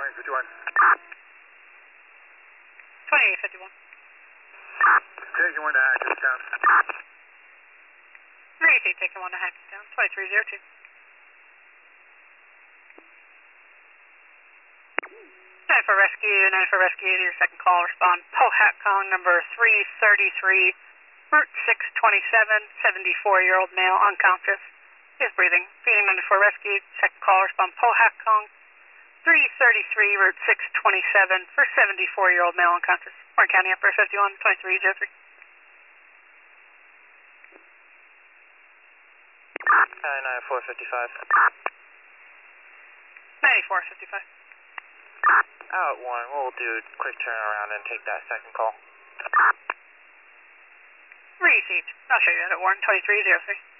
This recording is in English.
2851. 2851. Taking 1 to Hackettstown. Receive, taking 1 to Hackettstown, 2302. 9 for rescue, to your second call, respond. Pohatcong number 333, route 627, 74-year-old male, unconscious, is breathing. Feeding 94 rescue, second call, respond. Pohatcong 333, route 627, for 74-year-old male, unconscious. Warren County, Upper 51, 2303. 9455. 9455. Out 1, we'll do a quick turnaround and take that second call. Received. I'll show you that at Warren, 2303.